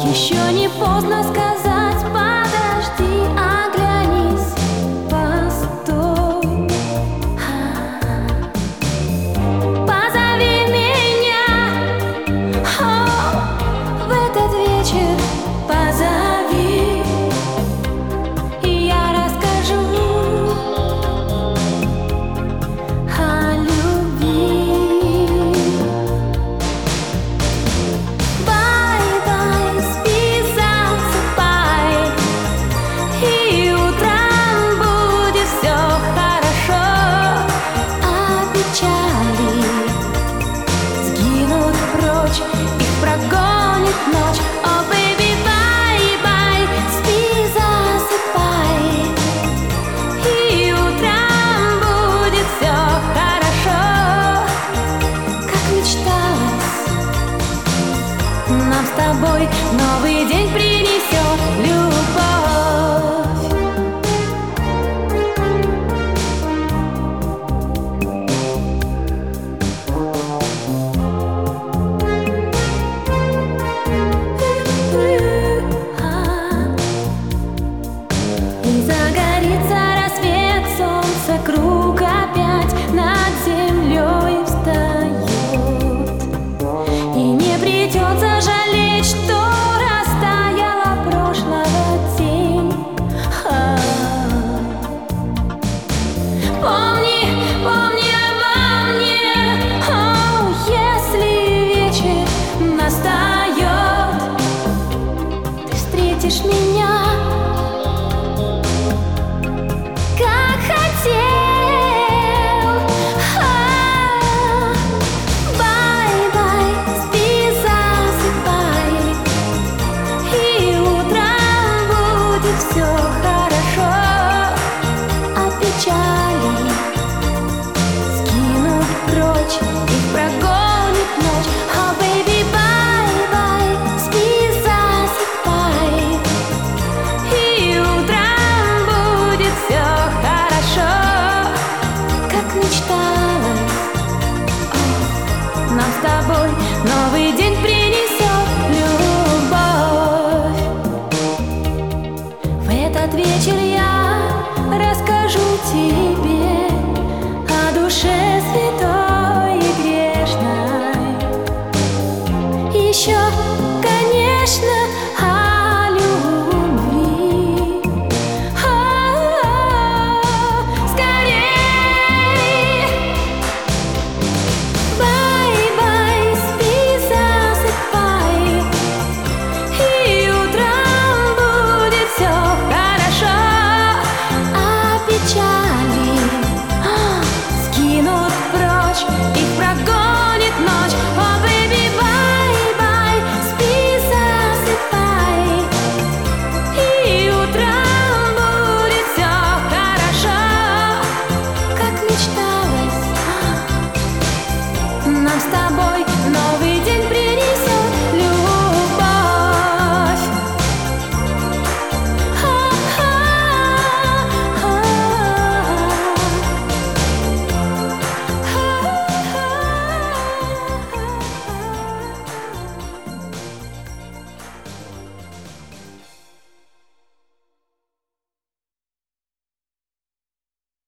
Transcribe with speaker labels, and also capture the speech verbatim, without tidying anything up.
Speaker 1: Еще не поздно сказать: подожди, оглянись, постой. Позови меня, о, в этот вечер позови, и я расскажу о любви. Бай-бай, спи, засыпай, и утром будет все хорошо, а печали сгинут прочь, их прогонит ночь. О, бэйби, бай-бай, спи, засыпай, и утром будет все хорошо, как мечталось. Нам с тобой новый день принесет любовь. И загорится рассвет, солнце круг опять над землей встает, и не придется жалеть, что растаяла прошлого тень. А. Помни, помни обо мне, о, если вечер настает, ты встретишь меня